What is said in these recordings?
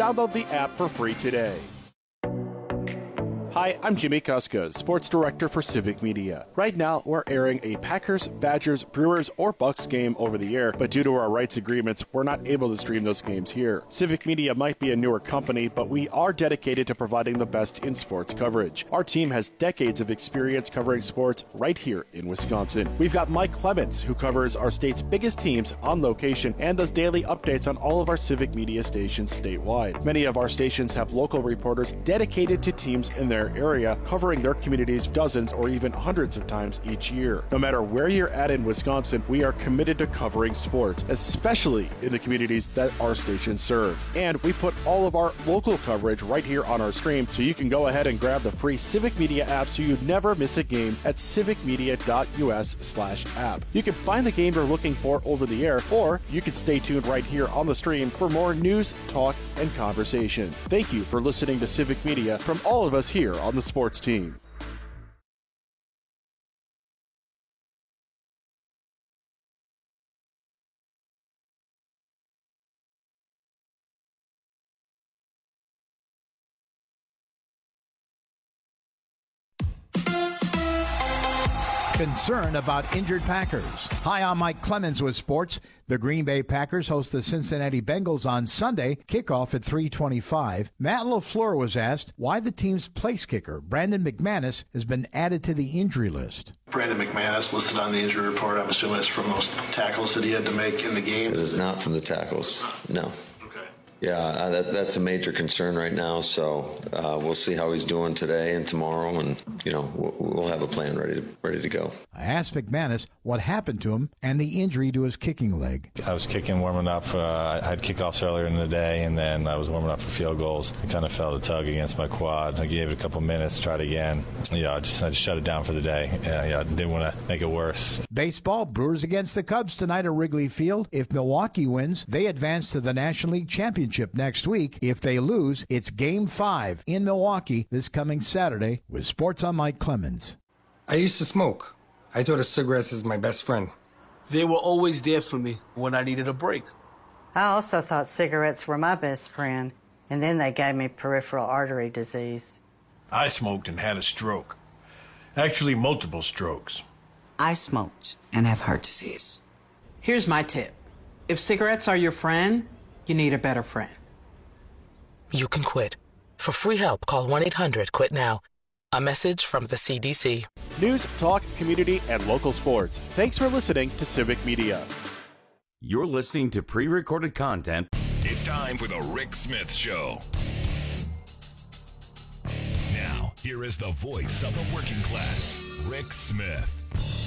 Download the app for free today. Hi, I'm Jimmy Kuska, Sports Director for Civic Media. Right now, we're airing a Packers, Badgers, Brewers, or Bucks game over the air, but due to our rights agreements, we're not able to stream those games here. Civic Media might be a newer company, but we are dedicated to providing the best in sports coverage. Our team has decades of experience covering sports right here in Wisconsin. We've got Mike Clemens, who covers our state's biggest teams on location and does daily updates on all of our Civic Media stations statewide. Many of our stations have local reporters dedicated to teams in their area, covering their communities dozens or even hundreds of times each year. No matter where you're at in Wisconsin, we are committed to covering sports, especially in the communities that our stations serve. And we put all of our local coverage right here on our stream, so you can go ahead and grab the free Civic Media app so you never miss a game at civicmedia.us/app. You can find the game you're looking for over the air, or you can stay tuned right here on the stream for more news, talk, and conversation. Thank you for listening to Civic Media from all of us here on the sports team. Concern about injured Packers. Hi, I'm Mike Clemens with sports. The Green Bay Packers host the Cincinnati Bengals on Sunday, kickoff at 3:25. Matt LaFleur was asked why the team's place kicker, Brandon McManus, has been added to the injury list. Brandon McManus listed on the injury report. I'm assuming it's from those tackles that he had to make in the game. This is not from the tackles, no. Yeah, that's a major concern right now, so we'll see how he's doing today and tomorrow, and, we'll have a plan ready to go. I asked McManus what happened to him and the injury to his kicking leg. I was warming up. I had kickoffs earlier in the day, and then I was warming up for field goals. I kind of felt a tug against my quad. I gave it a couple minutes, tried again. I just shut it down for the day. I didn't want to make it worse. Baseball, Brewers against the Cubs tonight at Wrigley Field. If Milwaukee wins, they advance to the National League Championship next week. If they lose, it's Game 5 in Milwaukee this coming Saturday. With Sports, I'm Mike Clemens. I used to smoke. I thought of cigarettes as my best friend. They were always there for me when I needed a break. I also thought cigarettes were my best friend, and then they gave me peripheral artery disease. I smoked and had a stroke. Actually, multiple strokes. I smoked and have heart disease. Here's my tip. If cigarettes are your friend, you need a better friend. You can quit. For free help, call 1-800-QUIT-NOW. A message from the CDC. News, talk, community, and local sports. Thanks for listening to Civic Media. You're listening to pre-recorded content. It's time for the Rick Smith Show. Now, here is the voice of the working class, Rick Smith.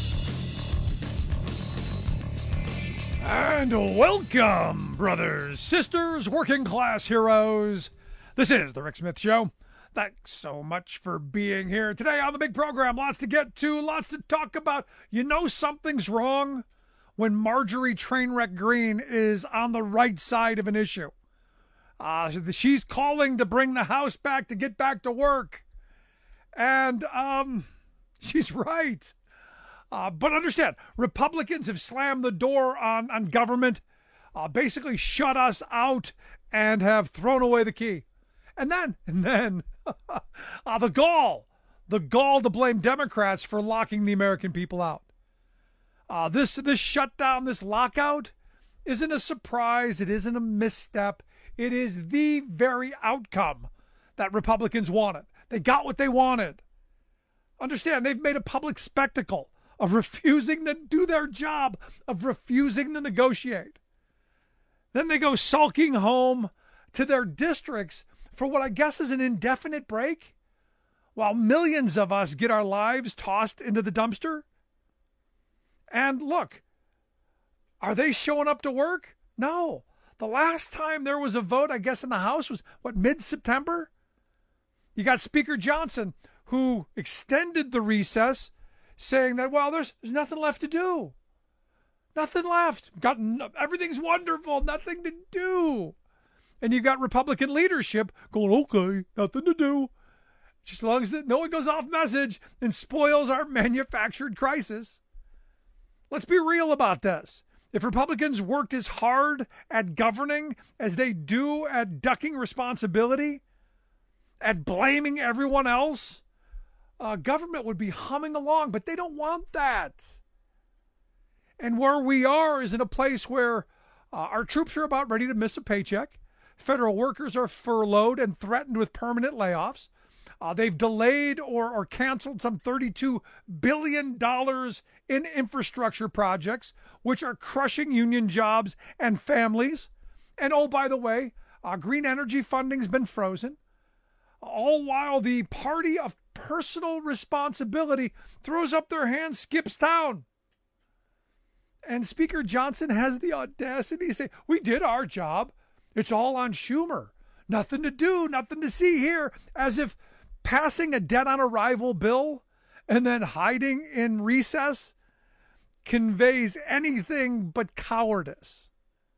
And welcome, brothers, sisters, working class heroes. This is the Rick Smith Show. Thanks so much for being here today on the big program. Lots to get to, lots to talk about. You know something's wrong when Marjorie Trainwreck Green is on the right side of an issue. She's calling to bring the House back, to get back to work. And she's right. But understand, Republicans have slammed the door on government, basically shut us out, and have thrown away the key. And then, the gall to blame Democrats for locking the American people out. This shutdown, this lockout, isn't a surprise. It isn't a misstep. It is the very outcome that Republicans wanted. They got what they wanted. Understand, they've made a public spectacle of refusing to do their job, of refusing to negotiate. Then they go sulking home to their districts for what I guess is an indefinite break, while millions of us get our lives tossed into the dumpster. And look, are they showing up to work? No. The last time there was a vote, I guess, in the House was, mid-September? You got Speaker Johnson, who extended the recess, saying that, well, there's nothing left to do. Nothing left. Everything's wonderful. Nothing to do. And you got Republican leadership going, okay, nothing to do. Just as long as no one goes off message and spoils our manufactured crisis. Let's be real about this. If Republicans worked as hard at governing as they do at ducking responsibility, at blaming everyone else, government would be humming along, but they don't want that. And where we are is in a place where our troops are about ready to miss a paycheck. Federal workers are furloughed and threatened with permanent layoffs. They've delayed or canceled some $32 billion in infrastructure projects, which are crushing union jobs and families. And oh, by the way, green energy funding's been frozen. All while the party of personal responsibility throws up their hands, skips town. And Speaker Johnson has the audacity to say, we did our job. It's all on Schumer. Nothing to do, nothing to see here. As if passing a dead on arrival bill and then hiding in recess conveys anything but cowardice.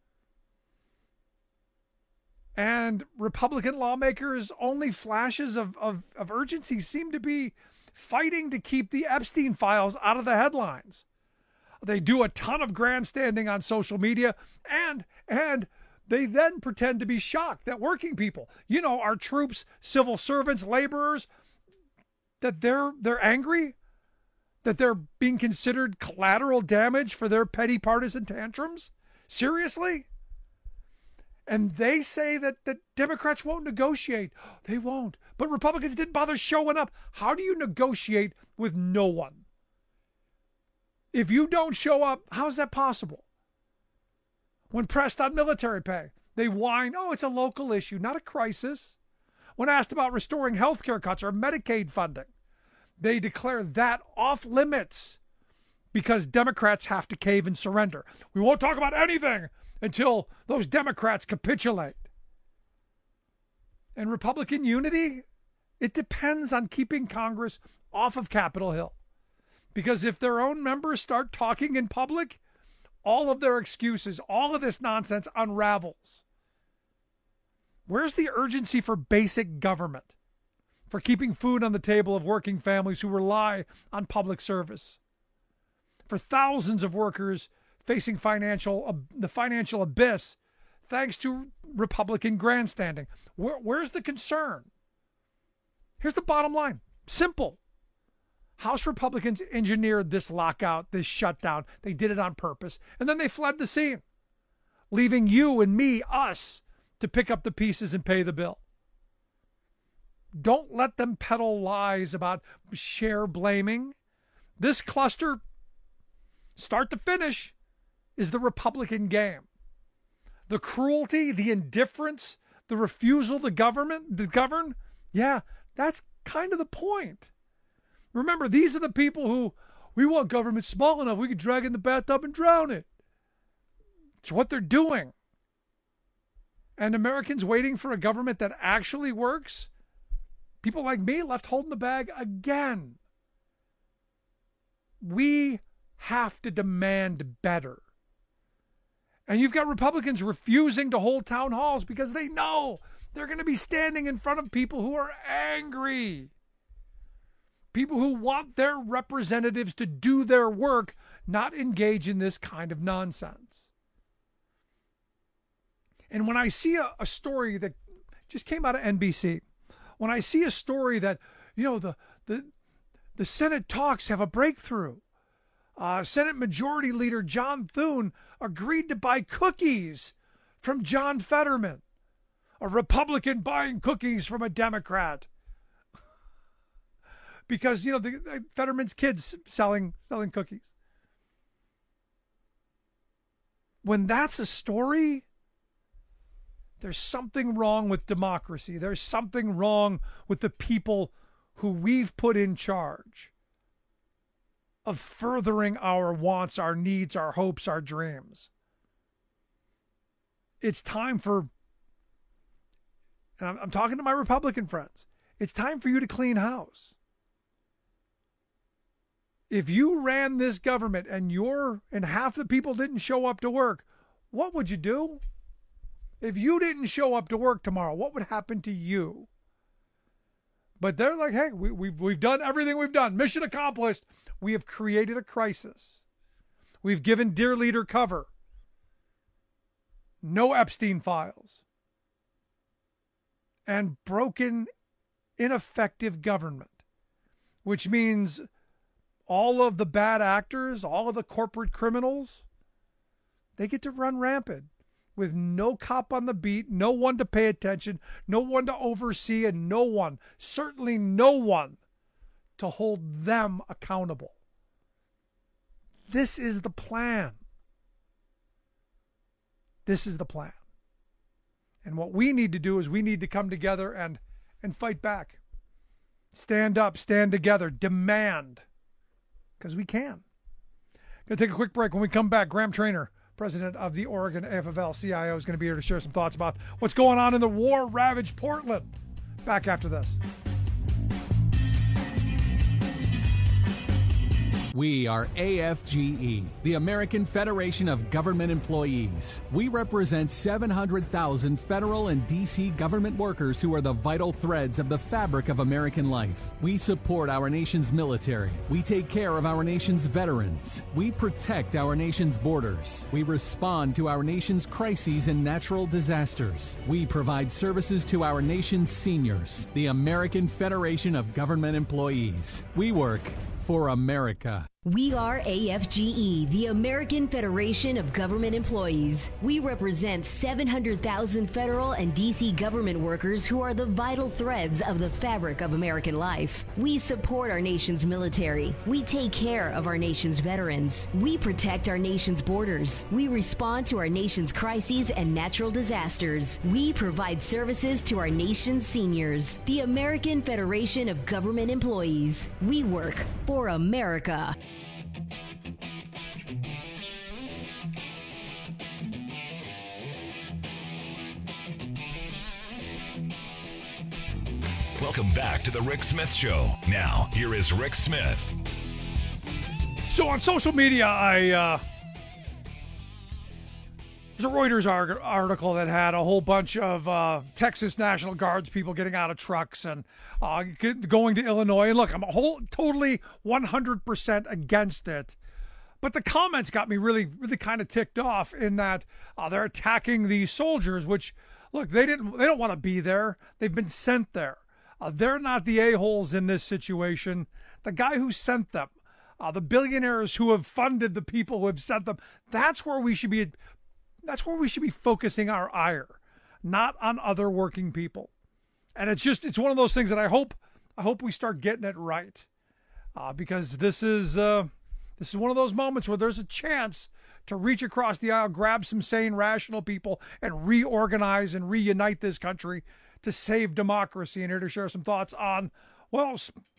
And Republican lawmakers' only flashes of urgency seem to be fighting to keep the Epstein files out of the headlines. They do a ton of grandstanding on social media, and they then pretend to be shocked that working people, our troops, civil servants, laborers, that they're angry, that they're being considered collateral damage for their petty partisan tantrums. Seriously? And they say that Democrats won't negotiate. They won't. But Republicans didn't bother showing up. How do you negotiate with no one? If you don't show up, how is that possible? When pressed on military pay, they whine, oh, it's a local issue, not a crisis. When asked about restoring health care cuts or Medicaid funding, they declare that off limits because Democrats have to cave and surrender. We won't talk about anything until those Democrats capitulate. And Republican unity, it depends on keeping Congress off of Capitol Hill. Because if their own members start talking in public, all of their excuses, all of this nonsense unravels. Where's the urgency for basic government? For keeping food on the table of working families who rely on public service? For thousands of workers facing the financial abyss thanks to Republican grandstanding? Where's the concern? Here's the bottom line. Simple. House Republicans engineered this lockout, this shutdown. They did it on purpose. And then they fled the scene, leaving you and me, us, to pick up the pieces and pay the bill. Don't let them peddle lies about share blaming. This cluster, start to finish, is the Republican game. The cruelty, the indifference, the refusal to govern, yeah, that's kind of the point. Remember, these are the people who, we want government small enough we could drag in the bathtub and drown it. It's what they're doing. And Americans waiting for a government that actually works, people like me left holding the bag again. We have to demand better. And you've got Republicans refusing to hold town halls because they know they're going to be standing in front of people who are angry. People who want their representatives to do their work, not engage in this kind of nonsense. And when I see a story that just came out of NBC, when I see a story that, the Senate talks have a breakthrough, Senate Majority Leader John Thune agreed to buy cookies from John Fetterman, a Republican buying cookies from a Democrat. Because, the Fetterman's kids selling cookies. When that's a story, there's something wrong with democracy. There's something wrong with the people who we've put in charge of furthering our wants, our needs, our hopes, our dreams. It's time for, and I'm talking to my Republican friends, it's time for you to clean house. If you ran this government and half the people didn't show up to work, what would you do? If you didn't show up to work tomorrow, what would happen to you? But they're like, hey, we've done everything we've done. Mission accomplished. We have created a crisis. We've given dear leader cover. no Epstein files, and broken, ineffective government, which means all of the bad actors, all of the corporate criminals, they get to run rampant with no cop on the beat, no one to pay attention, no one to oversee, and no one, certainly no one, to hold them accountable. This is the plan. This is the plan. And what we need to do is we need to come together and fight back. Stand up, stand together, demand. Because we can. Going to take a quick break. When we come back, Graham Trainer, president of the Oregon AFL-CIO, is going to be here to share some thoughts about what's going on in the war-ravaged Portland. Back after this. We are AFGE, the American Federation of Government Employees. We represent 700,000 federal and D.C. government workers who are the vital threads of the fabric of American life. We support our nation's military. We take care of our nation's veterans. We protect our nation's borders. We respond to our nation's crises and natural disasters. We provide services to our nation's seniors. The American Federation of Government Employees. We work for America. We are AFGE, the American Federation of Government Employees. We represent 700,000 federal and D.C. government workers who are the vital threads of the fabric of American life. We support our nation's military. We take care of our nation's veterans. We protect our nation's borders. We respond to our nation's crises and natural disasters. We provide services to our nation's seniors. The American Federation of Government Employees. We work for America. Welcome back to the Rick Smith Show. Now, here is Rick Smith. So on social media, there's a Reuters article that had a whole bunch of Texas National Guards people getting out of trucks and going to Illinois. And look, I'm totally 100% against it. But the comments got me really, really kind of ticked off in that they're attacking these soldiers, which, look, they don't want to be there. They've been sent there. They're not the a-holes in this situation. The guy who sent them, the billionaires who have funded the people who have sent them, that's where we should be focusing our ire, not on other working people. And it's one of those things that I hope we start getting it right, because this is one of those moments where there's a chance to reach across the aisle, grab some sane, rational people, and reorganize and reunite this country to save democracy. And here to share some thoughts on, well,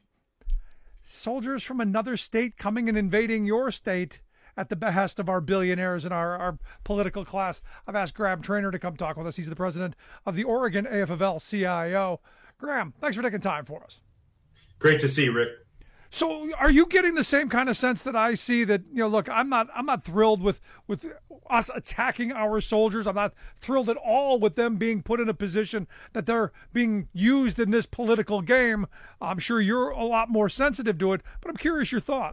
soldiers from another state coming and invading your state at the behest of our billionaires and our political class. I've asked Graham Trainer to come talk with us. He's the president of the Oregon AFL-CIO. Graham, thanks for taking time for us. Great to see you, Rick. So are you getting the same kind of sense that I see that, look, I'm not thrilled with us attacking our soldiers. I'm not thrilled at all with them being put in a position that they're being used in this political game. I'm sure you're a lot more sensitive to it, but I'm curious your thought.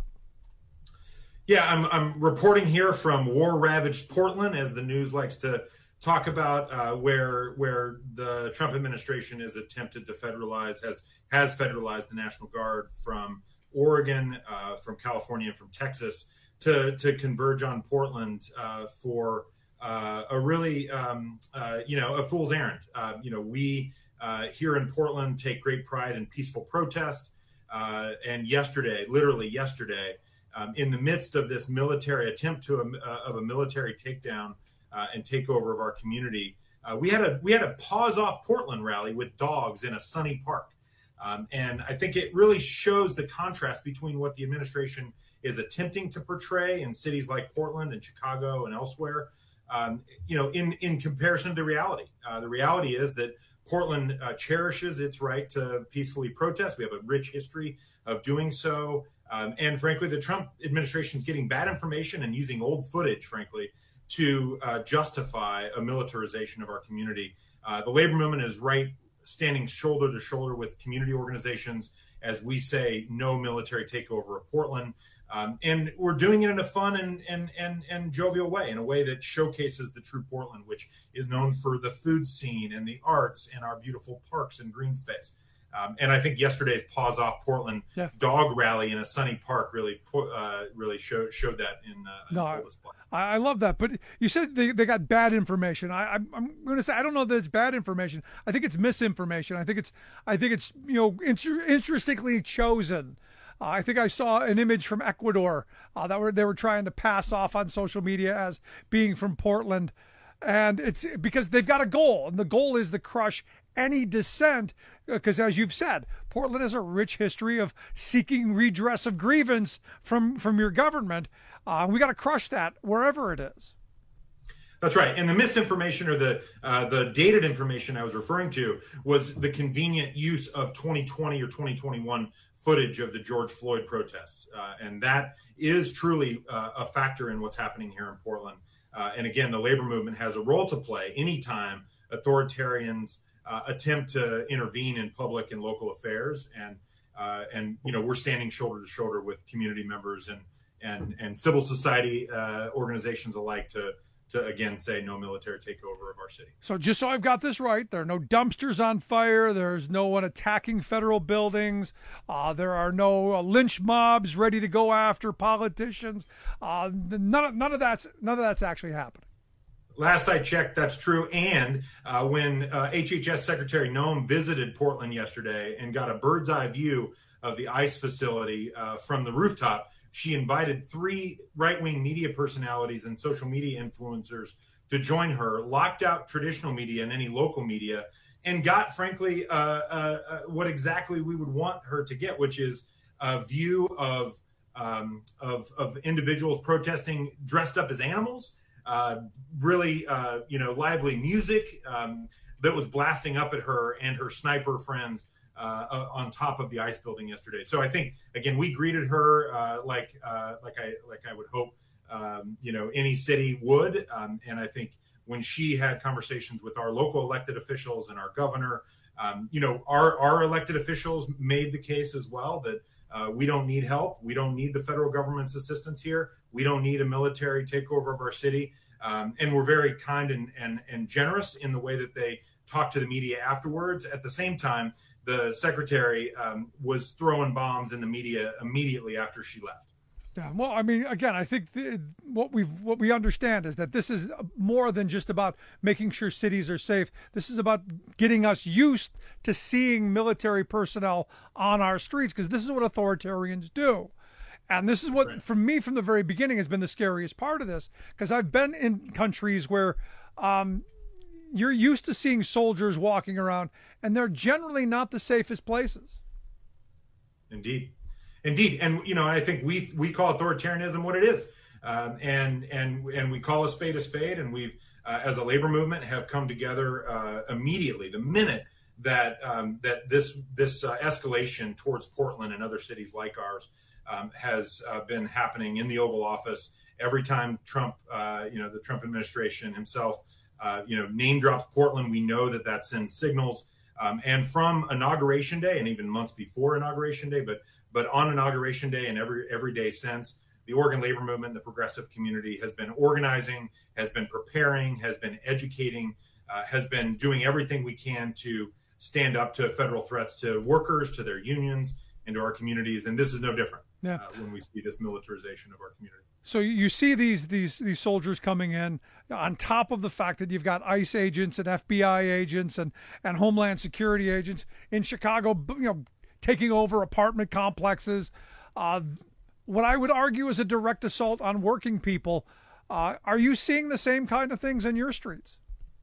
Yeah, I'm reporting here from war-ravaged Portland, as the news likes to talk about, where the Trump administration has attempted to federalize, has federalized the National Guard from Oregon, from California, and from Texas to converge on Portland for a really a fool's errand. We here in Portland take great pride in peaceful protest, and literally yesterday. In the midst of this military attempt of a military takedown and takeover of our community, we had a Paws Off Portland rally with dogs in a sunny park, and I think it really shows the contrast between what the administration is attempting to portray in cities like Portland and Chicago and elsewhere, in comparison to reality. The reality is that Portland cherishes its right to peacefully protest. We have a rich history of doing so. And frankly, the Trump administration is getting bad information and using old footage, frankly, to justify a militarization of our community. The labor movement is standing shoulder to shoulder with community organizations as we say no military takeover of Portland. And we're doing it in a fun and jovial way, in a way that showcases the true Portland, which is known for the food scene and the arts and our beautiful parks and green space. And I think yesterday's Paws Off Portland dog rally in a sunny park really showed that in full display. I love that. But you said they got bad information. I'm going to say I don't know that it's bad information. I think it's misinformation. I think it's interestingly chosen. I think I saw an image from Ecuador that they were trying to pass off on social media as being from Portland. And it's because they've got a goal, and the goal is to crush any dissent, because as you've said, Portland has a rich history of seeking redress of grievance from your government. We got to crush that wherever it is. That's right. And the misinformation, or the dated information I was referring to, was the convenient use of 2020 or 2021 footage of the George Floyd protests. And that is truly a factor in what's happening here in Portland. And again, the labor movement has a role to play anytime authoritarians attempt to intervene in public and local affairs. And we're standing shoulder to shoulder with community members and civil society organizations alike to again say no military takeover of our city. So just so I've got this right, there are no dumpsters on fire. There's no one attacking federal buildings. There are no lynch mobs ready to go after politicians. None of that's actually happening. Last I checked, that's true. And when HHS Secretary Noem visited Portland yesterday and got a bird's eye view of the ICE facility from the rooftop, she invited 3 right-wing media personalities and social media influencers to join her, locked out traditional media and any local media, and got, frankly, what exactly we would want her to get, which is a view of individuals protesting dressed up as animals, really lively music that was blasting up at her and her sniper friends on top of the ICE building yesterday. So I think, again, we greeted her like I would hope any city would, and I think when she had conversations with our local elected officials and our governor, our elected officials made the case as well that we don't need help, we don't need the federal government's assistance here, we don't need a military takeover of our city, and we're very kind and generous in the way that they talk to the media afterwards. At the same time, the secretary was throwing bombs in the media immediately after she left. Yeah, well, I mean, again, I think what we understand is that this is more than just about making sure cities are safe. This is about getting us used to seeing military personnel on our streets, because this is what authoritarians do. And this is what, for me, from the very beginning, has been the scariest part of this, because I've been in countries where you're used to seeing soldiers walking around, and they're generally not the safest places. Indeed. And, I think we call authoritarianism what it is. And we call a spade, and we've, as a labor movement, have come together immediately, the minute that this escalation towards Portland and other cities like ours has been happening in the Oval Office. Every time Trump, the Trump administration himself, name drops Portland, we know that sends signals. And from Inauguration Day, and even months before Inauguration Day, but on Inauguration Day and every day since, the Oregon labor movement, the progressive community, has been organizing, has been preparing, has been educating, has been doing everything we can to stand up to federal threats to workers, to their unions, and to our communities. And this is no different when we see this militarization of our community. So you see these soldiers coming in, on top of the fact that you've got ICE agents and FBI agents and Homeland Security agents in Chicago, taking over apartment complexes. What I would argue is a direct assault on working people. Are you seeing the same kind of things in your streets?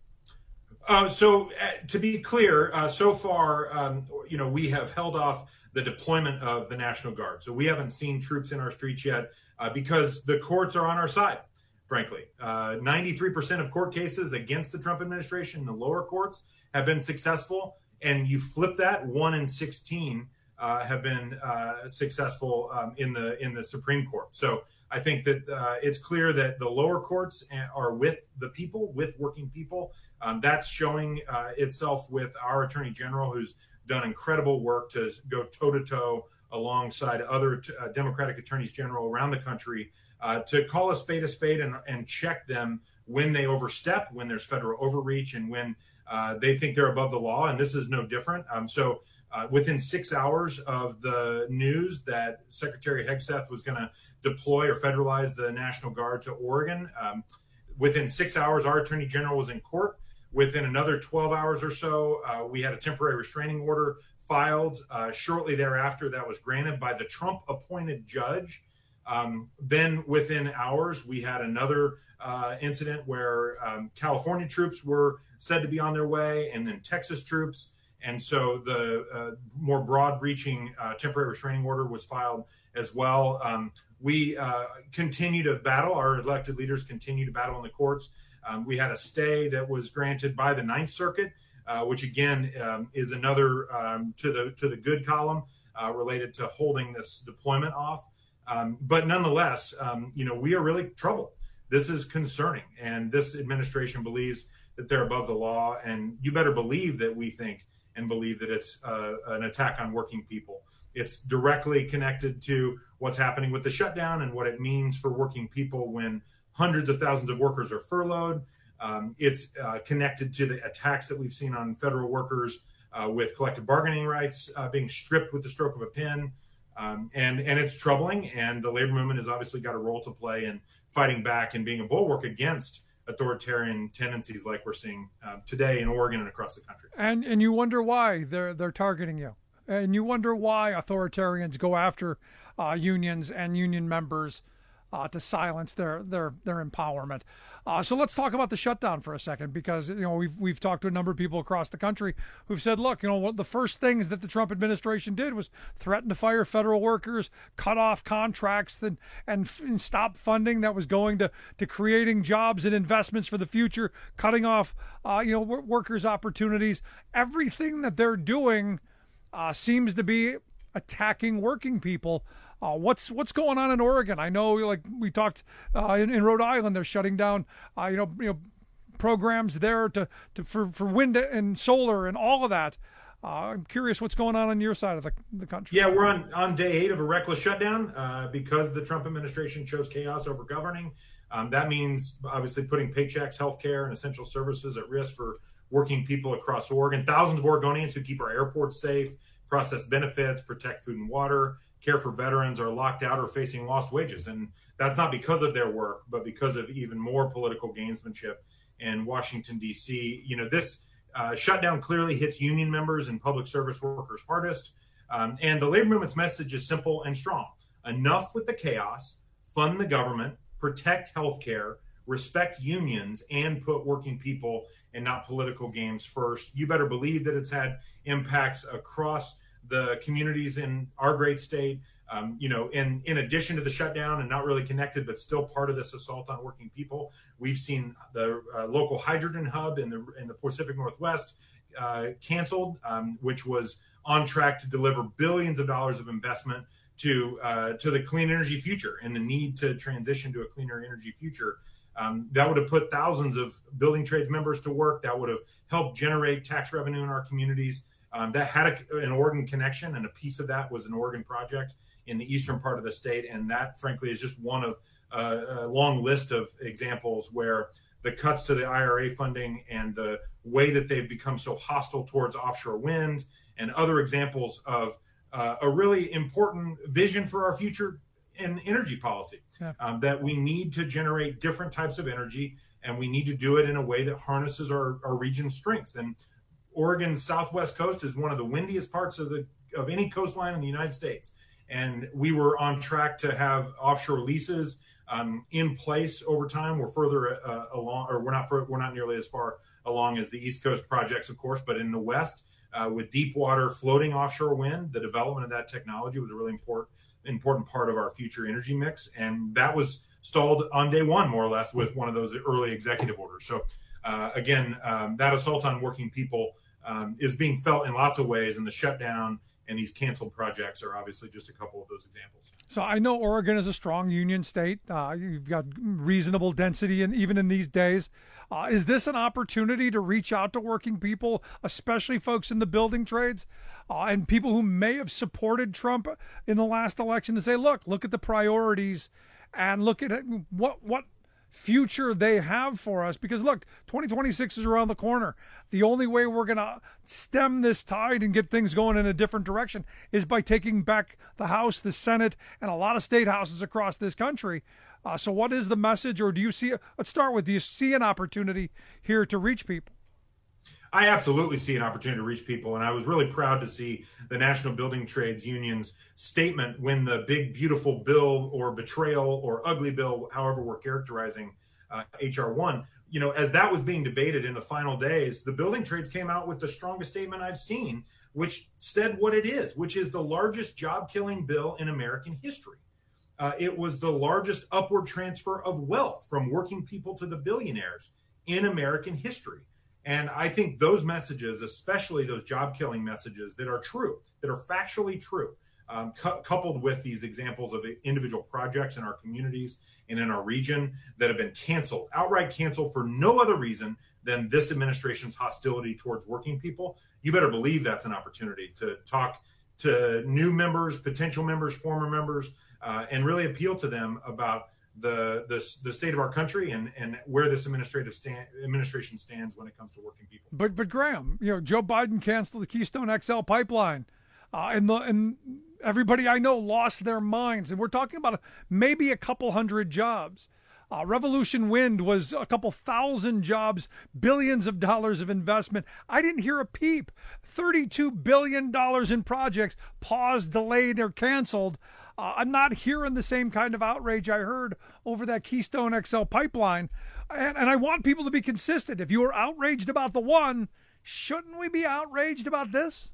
So to be clear, so far, we have held off the deployment of the National Guard. So we haven't seen troops in our streets yet because the courts are on our side, frankly. 93% of court cases against the Trump administration in the lower courts have been successful. And you flip that, 1 in 16 have been successful in the Supreme Court. So I think that it's clear that the lower courts are with the people, with working people. That's showing itself with our Attorney General, who's done incredible work to go toe-to-toe alongside other Democratic attorneys general around the country to call a spade and check them when they overstep, when there's federal overreach, and when they think they're above the law. And this is no different. So within 6 hours of the news that Secretary Hegseth was going to deploy or federalize the National Guard to Oregon, within 6 hours, our attorney general was in court. Within another 12 hours or so, we had a temporary restraining order filed. Shortly thereafter, that was granted by the Trump-appointed judge. Then within hours, we had another incident where California troops were said to be on their way, and then Texas troops. And so the more broad-reaching temporary restraining order was filed as well. We continue to battle. Our elected leaders continue to battle in the courts. We had a stay that was granted by the Ninth Circuit, which again is another to the good column related to holding this deployment off. But nonetheless, we are really troubled. This is concerning, and this administration believes that they're above the law. And you better believe that we think and believe that it's an attack on working people. It's directly connected to what's happening with the shutdown and what it means for working people when hundreds of thousands of workers are furloughed. It's connected to the attacks that we've seen on federal workers with collective bargaining rights being stripped with the stroke of a pen. And it's troubling. And the labor movement has obviously got a role to play in fighting back and being a bulwark against authoritarian tendencies like we're seeing today in Oregon and across the country. And you wonder why they're targeting you. And you wonder why authoritarians go after unions and union members to silence their empowerment. So let's talk about the shutdown for a second, because we've talked to a number of people across the country who've said, look, what the first things that the Trump administration did was threaten to fire federal workers, cut off contracts, and stop funding that was going to creating jobs and investments for the future, cutting off workers' opportunities. Everything that they're doing seems to be attacking working people. What's going on in Oregon? I know, like we talked in Rhode Island, they're shutting down, programs there for wind and solar and all of that. I'm curious what's going on your side of the country. Yeah, we're on day 8 of a reckless shutdown because the Trump administration chose chaos over governing. That means obviously putting paychecks, healthcare, and essential services at risk for working people across Oregon. Thousands of Oregonians who keep our airports safe, process benefits, protect food and water, care for veterans are locked out or facing lost wages. And that's not because of their work, but because of even more political gamesmanship in Washington, D.C. This shutdown clearly hits union members and public service workers hardest. And the labor movement's message is simple and strong. Enough with the chaos, fund the government, protect health care, respect unions, and put working people and not political games first. You better believe that it's had impacts across the communities in our great state. In addition to the shutdown and not really connected, but still part of this assault on working people, we've seen the local hydrogen hub in the Pacific Northwest canceled, which was on track to deliver billions of dollars of investment to the clean energy future and the need to transition to a cleaner energy future. That would have put thousands of building trades members to work. That would have helped generate tax revenue in our communities. That had an Oregon connection, and a piece of that was an Oregon project in the eastern part of the state. And that, frankly, is just one of a long list of examples where the cuts to the IRA funding and the way that they've become so hostile towards offshore wind and other examples of a really important vision for our future in energy policy, that we need to generate different types of energy, and we need to do it in a way that harnesses our region's strengths. And Oregon's southwest coast is one of the windiest parts of any coastline in the United States. And we were on track to have offshore leases in place over time. We're further along, or we're not nearly as far along as the East Coast projects, of course, but in the West, with deep water floating offshore wind, the development of that technology was a really important part of our future energy mix. And that was stalled on day 1, more or less, with one of those early executive orders. So again, that assault on working people is being felt in lots of ways, and the shutdown And these canceled projects are obviously just a couple of those examples. So I know Oregon is a strong union state. You've got reasonable density, and even in these days, is this an opportunity to reach out to working people, especially folks in the building trades, and people who may have supported Trump in the last election, to say, look at the priorities, and look at what future they have for us? Because look, 2026 is around the corner. The only way we're going to stem this tide and get things going in a different direction is by taking back the House, the Senate, and a lot of state houses across this country. So what is the message, or do you see, let's start with, do you see an opportunity here to reach people? I absolutely see an opportunity to reach people, and I was really proud to see the National Building Trades Union's statement when the big, beautiful bill, or betrayal, or ugly bill, however we're characterizing H.R. 1, as that was being debated in the final days, the building trades came out with the strongest statement I've seen, which said what it is, which is the largest job-killing bill in American history. It was the largest upward transfer of wealth from working people to the billionaires in American history. And I think those messages, especially those job-killing messages that are true, that are factually true, coupled with these examples of individual projects in our communities and in our region that have been canceled, outright canceled for no other reason than this administration's hostility towards working people, you better believe that's an opportunity to talk to new members, potential members, former members, and really appeal to them about the state of our country and where this administration stands when it comes to working people. But Graham, Joe Biden canceled the Keystone XL pipeline, and everybody I know lost their minds. And we're talking about maybe a couple hundred jobs. Revolution Wind was a couple thousand jobs, billions of dollars of investment. I didn't hear a peep. $32 billion in projects paused, delayed, or canceled. I'm not hearing the same kind of outrage I heard over that Keystone XL pipeline. And I want people to be consistent. If you were outraged about the one, shouldn't we be outraged about this?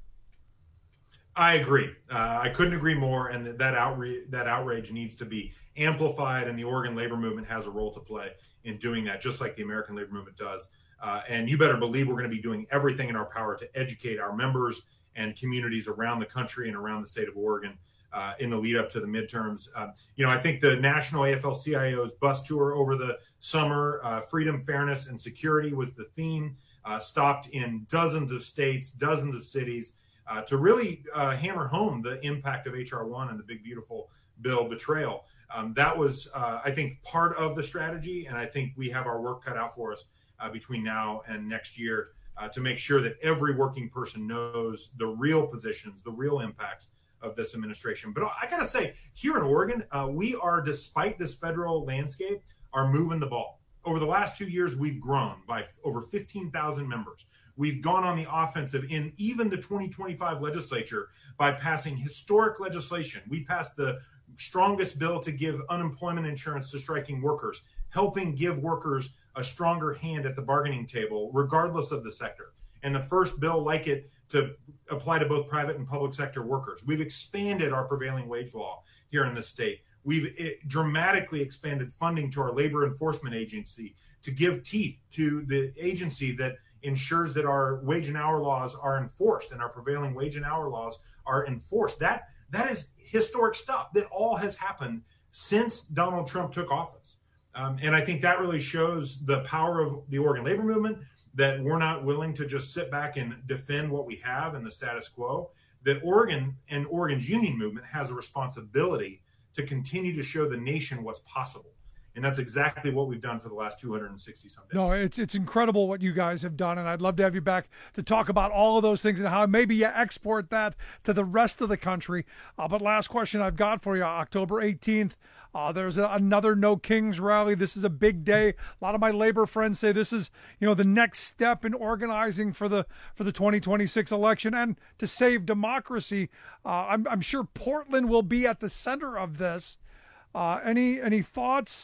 I agree. I couldn't agree more. And that outrage needs to be amplified. And the Oregon labor movement has a role to play in doing that, just like the American labor movement does. And you better believe we're going to be doing everything in our power to educate our members and communities around the country and around the state of Oregon in the lead up to the midterms. I think the National AFL-CIO's bus tour over the summer, freedom, fairness, and security was the theme, stopped in dozens of states, dozens of cities, to really hammer home the impact of H.R. 1 and the big, beautiful bill betrayal. That was, I think, part of the strategy, and I think we have our work cut out for us between now and next year to make sure that every working person knows the real positions, the real impacts of this administration. But I got to say, here in Oregon, we are, despite this federal landscape, are moving the ball. Over the last 2 years, we've grown by over 15,000 members. We've gone on the offensive in even the 2025 legislature by passing historic legislation. We passed the strongest bill to give unemployment insurance to striking workers, helping give workers a stronger hand at the bargaining table, regardless of the sector. And the first bill like it to apply to both private and public sector workers. We've expanded our prevailing wage law here in the state. We've dramatically expanded funding to our labor enforcement agency to give teeth to the agency that ensures that our wage and hour laws are enforced and our prevailing wage and hour laws are enforced. That is historic stuff that all has happened since Donald Trump took office. And I think that really shows the power of the Oregon labor movement, that we're not willing to just sit back and defend what we have in the status quo, that Oregon and Oregon's union movement has a responsibility to continue to show the nation what's possible. And that's exactly what we've done for the last 260 some days. No, it's incredible what you guys have done, and I'd love to have you back to talk about all of those things and how maybe you export that to the rest of the country. But last question I've got for you, October 18th, there's another No Kings rally. This is a big day. A lot of my labor friends say this is, the next step in organizing for the 2026 election and to save democracy. I'm sure Portland will be at the center of this. Any thoughts?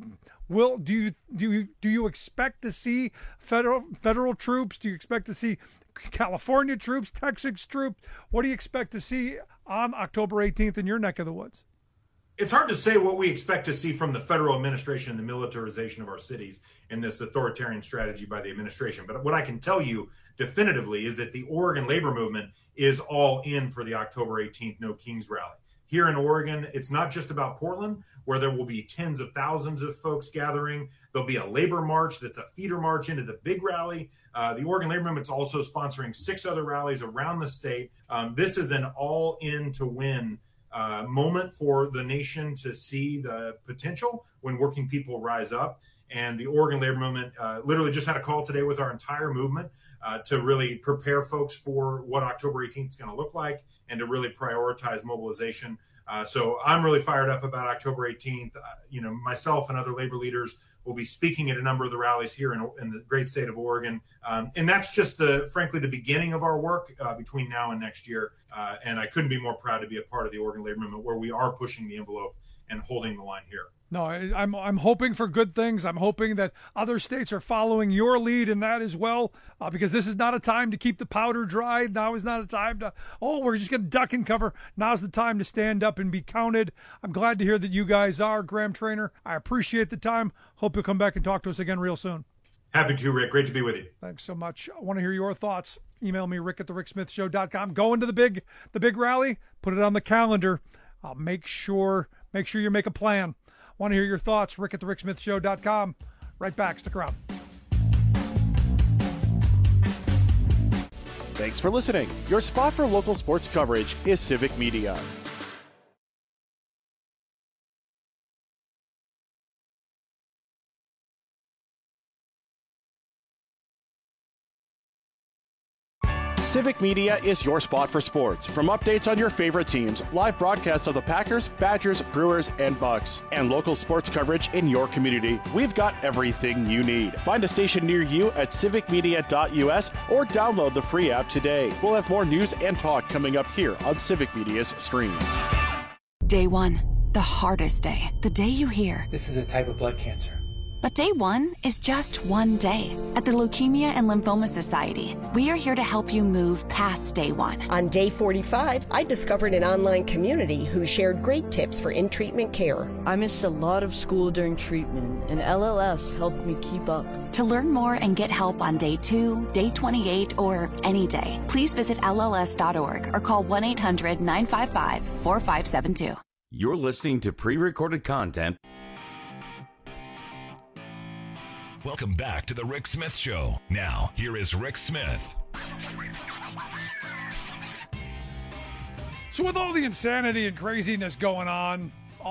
Do you expect to see federal troops? Do you expect to see California troops, Texas troops? What do you expect to see on October 18th in your neck of the woods? It's hard to say what we expect to see from the federal administration and the militarization of our cities in this authoritarian strategy by the administration. But what I can tell you definitively is that the Oregon labor movement is all in for the October 18th No Kings rally. Here in Oregon, it's not just about Portland, where there will be tens of thousands of folks gathering. There'll be a labor march that's a feeder march into the big rally. The Oregon Labor Movement's also sponsoring 6 other rallies around the state. This is an all-in to win moment for the nation to see the potential when working people rise up. And the Oregon Labor Movement literally just had a call today with our entire movement to really prepare folks for what October 18th is going to look like and to really prioritize mobilization. So I'm really fired up about October 18th. Myself and other labor leaders will be speaking at a number of the rallies here in the great state of Oregon. And that's just frankly, the beginning of our work between now and next year. And I couldn't be more proud to be a part of the Oregon Labor Movement, where we are pushing the envelope and holding the line here. No, I'm hoping for good things. I'm hoping that other states are following your lead in that as well, because this is not a time to keep the powder dry. Now is not a time to, we're just going to duck and cover. Now's the time to stand up and be counted. I'm glad to hear that you guys are, Graham Trainor. I appreciate the time. Hope you'll come back and talk to us again real soon. Happy to, Rick. Great to be with you. Thanks so much. I want to hear your thoughts. Email me, rick@thericksmithshow.com. Going to the big rally. Put it on the calendar. Make sure you make a plan. Want to hear your thoughts? Rick@thericksmithshow.com. Right back. Stick around. Thanks for listening. Your spot for local sports coverage is Civic Media. Civic Media is your spot for sports. From updates on your favorite teams, live broadcasts of the Packers, Badgers, Brewers, and Bucks, and local sports coverage in your community, we've got everything you need. Find a station near you at civicmedia.us or download the free app today. We'll have more news and talk coming up here on Civic Media's stream. Day 1, the hardest day. The day you hear, "This is a type of blood cancer." But day 1 is just one day. At the Leukemia and Lymphoma Society, we are here to help you move past day 1. On day 45, I discovered an online community who shared great tips for in-treatment care. I missed a lot of school during treatment, and LLS helped me keep up. To learn more and get help on day 2, day 28, or any day, please visit LLS.org or call 1-800-955-4572. You're listening to pre-recorded content. Welcome back to the Rick Smith Show. Now, here is Rick Smith. So with all the insanity and craziness going on,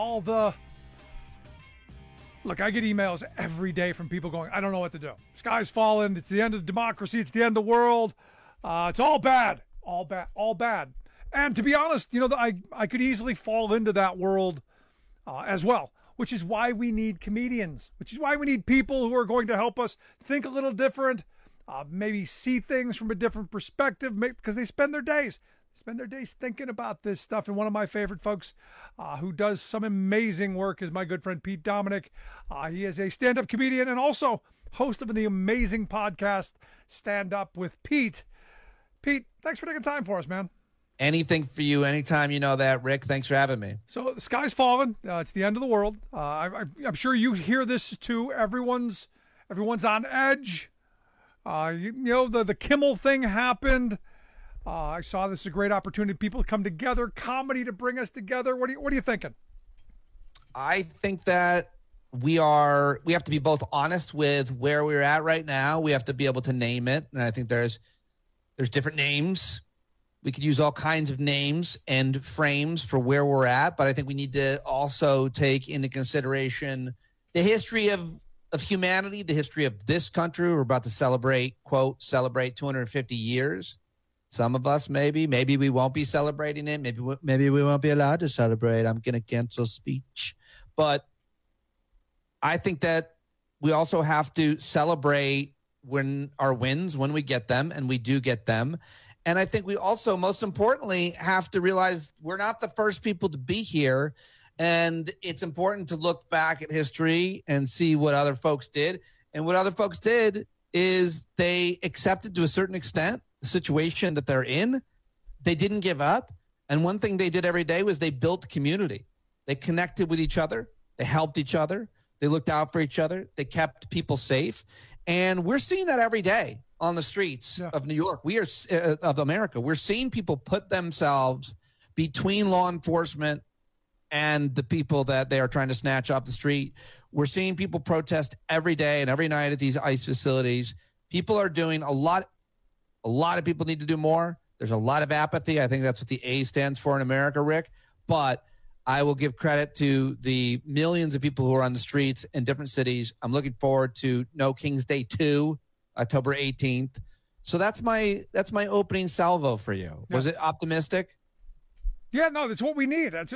Look, I get emails every day from people going, I don't know what to do. Sky's falling. It's the end of democracy. It's the end of the world. It's all bad. All bad. And to be honest, I could easily fall into that world as well. Which is why we need comedians, which is why we need people who are going to help us think a little different, maybe see things from a different perspective, because they spend their days thinking about this stuff. And one of my favorite folks who does some amazing work is my good friend Pete Dominick. He is a stand-up comedian and also host of the amazing podcast Stand Up with Pete. Pete, thanks for taking time for us, man. Anything for you, anytime, you know that, Rick. Thanks for having me. So the sky's falling. It's the end of the world. I'm sure you hear this too. Everyone's on edge. The Kimmel thing happened. I saw this as a great opportunity. People to come together, comedy to bring us together. What are you thinking? I think that we have to be both honest with where we're at right now. We have to be able to name it, and I think there's different names. We could use all kinds of names and frames for where we're at, but I think we need to also take into consideration the history of humanity, the history of this country. We're about to celebrate 250 years. Some of us maybe we won't be celebrating it. Maybe we won't be allowed to celebrate. I'm going to cancel speech. But I think that we also have to celebrate when our wins, when we get them, and we do get them. And I think we also, most importantly, have to realize we're not the first people to be here. And it's important to look back at history and see what other folks did. And what other folks did is they accepted to a certain extent the situation that they're in. They didn't give up. And one thing they did every day was they built community. They connected with each other. They helped each other. They looked out for each other. They kept people safe. And we're seeing that every day on the streets of New York. We are of America. We're seeing people put themselves between law enforcement and the people that they are trying to snatch off the street. We're seeing people protest every day and every night at these ICE facilities. People are doing a lot. A lot of people need to do more. There's a lot of apathy. I think that's what the A stands for in America, Rick. But I will give credit to the millions of people who are on the streets in different cities. I'm looking forward to No King's Day 2, October 18th. So that's my opening salvo for you. Was it optimistic? Yeah, no, that's what we need. It's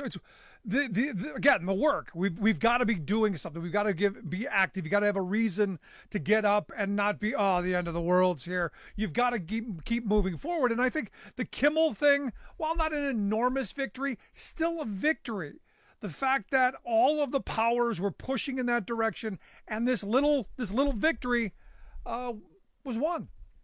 again, the work. We've got to be doing something. We've got to be active. You got to have a reason to get up and not be, the end of the world's here. You've got to keep moving forward. And I think the Kimmel thing, while not an enormous victory, still a victory. The fact that all of the powers were pushing in that direction, and this little victory was won.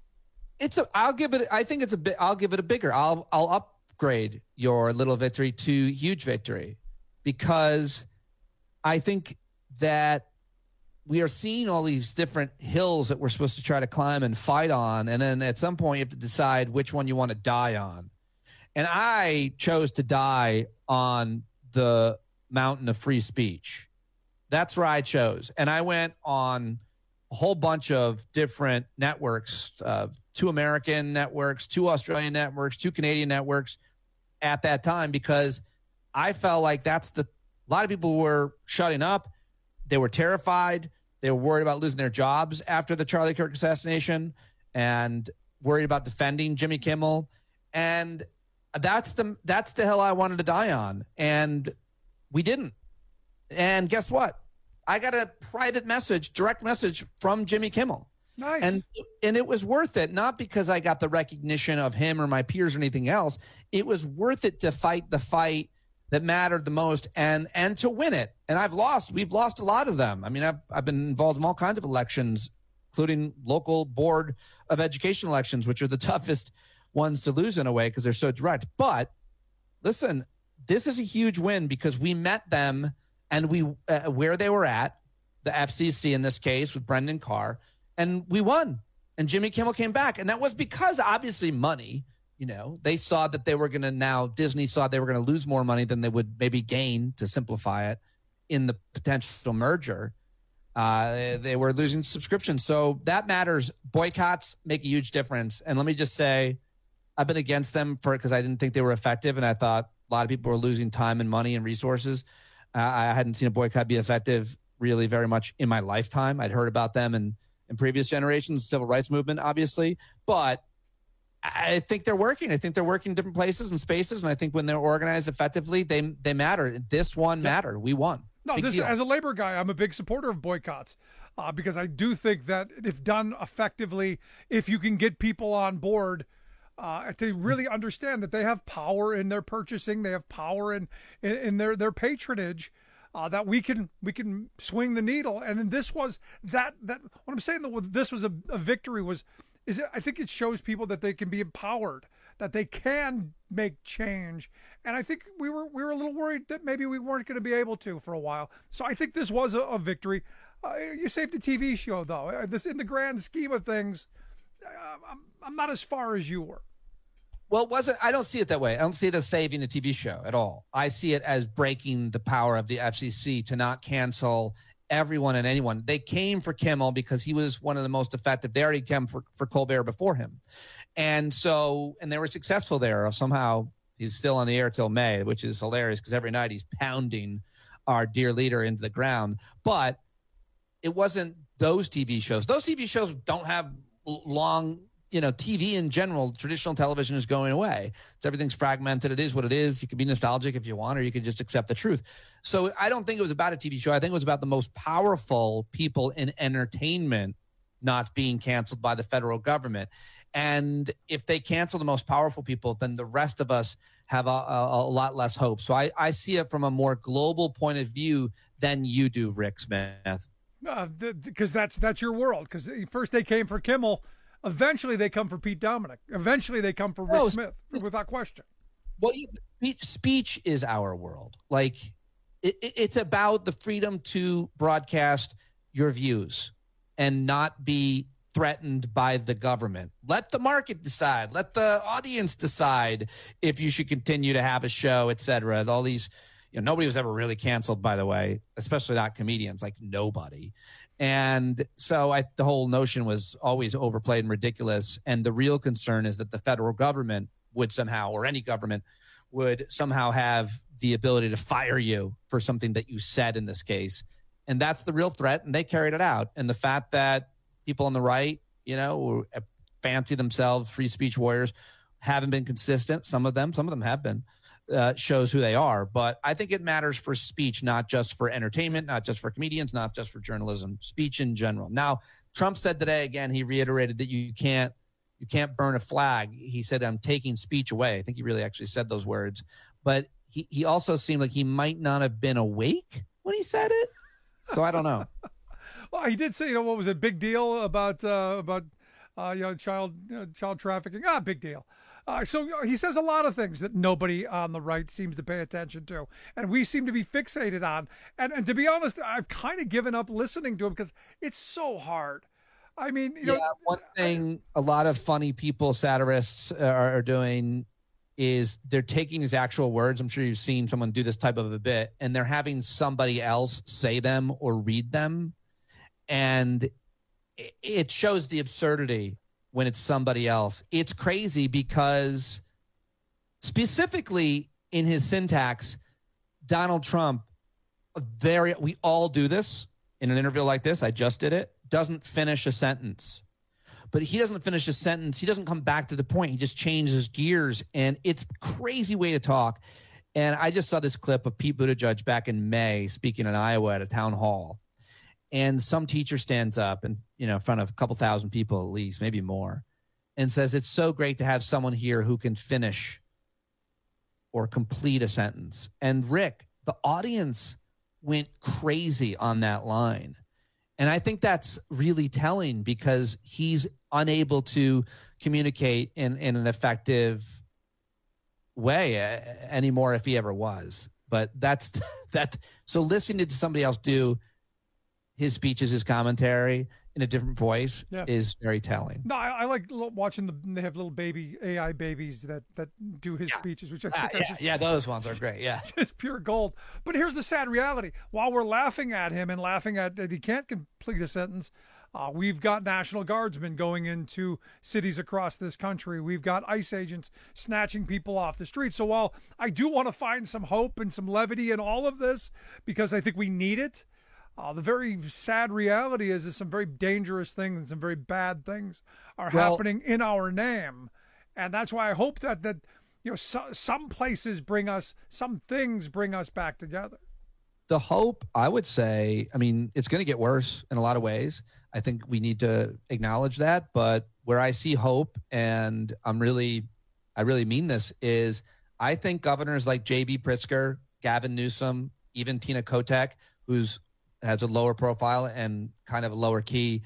I'll give it a bigger. I'll upgrade your little victory to huge victory, because I think that we are seeing all these different hills that we're supposed to try to climb and fight on. And then at some point you have to decide which one you want to die on. And I chose to die on the mountain of free speech. That's where I chose. And I went on a whole bunch of different networks, 2 American networks, 2 Australian networks, 2 Canadian networks at that time, because I felt like a lot of people were shutting up. They were terrified. They were worried about losing their jobs after the Charlie Kirk assassination and worried about defending Jimmy Kimmel. And that's the hill I wanted to die on. And we didn't. And guess what? I got a direct message from Jimmy Kimmel. Nice. And it was worth it, not because I got the recognition of him or my peers or anything else. It was worth it to fight the fight that mattered the most and to win it. And we've lost a lot of them. I mean, I've been involved in all kinds of elections, including local board of education elections, which are the toughest ones to lose in a way because they're so direct. But listen, this is a huge win because we met them and we where they were at, the FCC in this case with Brendan Carr, and we won. And Jimmy Kimmel came back. And that was because obviously money, they saw that they were going to Disney saw they were going to lose more money than they would maybe gain, to simplify it, in the potential merger. They were losing subscriptions. So that matters. Boycotts make a huge difference. And let me just say, I've been against them because I didn't think they were effective. And I thought a lot of people were losing time and money and resources. I hadn't seen a boycott be effective really very much in my lifetime. I'd heard about them in previous generations, civil rights movement, obviously. But I think they're working. I think they're working in different places and spaces. And I think when they're organized effectively, they matter. This one mattered. We won. No, as a labor guy, I'm a big supporter of boycotts because I do think that if done effectively, if you can get people on board to really understand that they have power in their purchasing, they have power in their patronage, that we can swing the needle. And then this was that what I'm saying that this was a victory I think it shows people that they can be empowered, that they can make change. And I think we were a little worried that maybe we weren't going to be able to for a while. So I think this was a victory. You saved a TV show, though. This, in the grand scheme of things, I'm not as far as you were. Well, I don't see it that way. I don't see it as saving a TV show at all. I see it as breaking the power of the FCC to not cancel everyone and anyone. They came for Kimmel because he was one of the most effective. They already came for Colbert before him. And they were successful there. Somehow he's still on the air till May, which is hilarious because every night he's pounding our dear leader into the ground. But it wasn't those TV shows. Those TV shows don't have long, TV in general, traditional television is going away. Everything's fragmented. It is what it is. You can be nostalgic if you want, or you can just accept the truth. So I don't think it was about a TV show. I think it was about the most powerful people in entertainment not being canceled by the federal government. And if they cancel the most powerful people, then the rest of us have a lot less hope. So I see it from a more global point of view than you do, Rick Smith. Because that's your world. Because first they came for Kimmel. Eventually, they come for Pete Dominic. Eventually, they come for Rick Smith, without question. Well, speech is our world. Like, It's about the freedom to broadcast your views and not be threatened by the government. Let the market decide. Let the audience decide if you should continue to have a show, et cetera. All these, nobody was ever really canceled, by the way, especially not comedians, like nobody. And so the whole notion was always overplayed and ridiculous. And the real concern is that the federal government would somehow, or any government would somehow have the ability to fire you for something that you said in this case. And that's the real threat. And they carried it out. And the fact that people on the right, who fancy themselves free speech warriors, haven't been consistent. Some of them have been, shows who they are. But I think it matters for speech, not just for entertainment, not just for comedians, not just for journalism, speech in general. Now, Trump said today, again, he reiterated that you can't burn a flag. He said, I'm taking speech away. I think he really actually said those words. But he also seemed like he might not have been awake when he said it. So I don't know. Well, he did say, what was a big deal about child trafficking? Big deal. So he says a lot of things that nobody on the right seems to pay attention to, and we seem to be fixated on. And to be honest, I've kind of given up listening to him because it's so hard. I mean, one thing a lot of funny people, satirists are doing is they're taking his actual words. I'm sure you've seen someone do this type of a bit, and they're having somebody else say them or read them. And it shows the absurdity when it's somebody else. It's crazy because specifically in his syntax, Donald Trump, we all do this in an interview like this. I just did it. Doesn't finish a sentence. But he doesn't finish a sentence. He doesn't come back to the point. He just changes gears. And it's a crazy way to talk. And I just saw this clip of Pete Buttigieg back in May speaking in Iowa at a town hall. And some teacher stands up and, in front of a couple thousand people at least, maybe more, and says, it's so great to have someone here who can finish or complete a sentence. And Rick, the audience went crazy on that line. And I think that's really telling because he's unable to communicate in an effective way anymore if he ever was. But that's that. So listening to somebody else do his speeches, his commentary in a different voice is very telling. No, I like watching they have little baby AI babies that do his speeches, which I think are just those ones are great. Yeah, it's pure gold. But here's the sad reality: while we're laughing at him and laughing at that he can't complete a sentence, we've got National Guardsmen going into cities across this country. We've got ICE agents snatching people off the street. So while I do want to find some hope and some levity in all of this, because I think we need it. The very sad reality is that some very dangerous things and some very bad things are happening in our name. And that's why I hope that some places some things bring us back together. The hope, I would say, it's going to get worse in a lot of ways. I think we need to acknowledge that. But where I see hope, and I really mean this, is I think governors like J.B. Pritzker, Gavin Newsom, even Tina Kotek, who's has a lower profile and kind of a lower key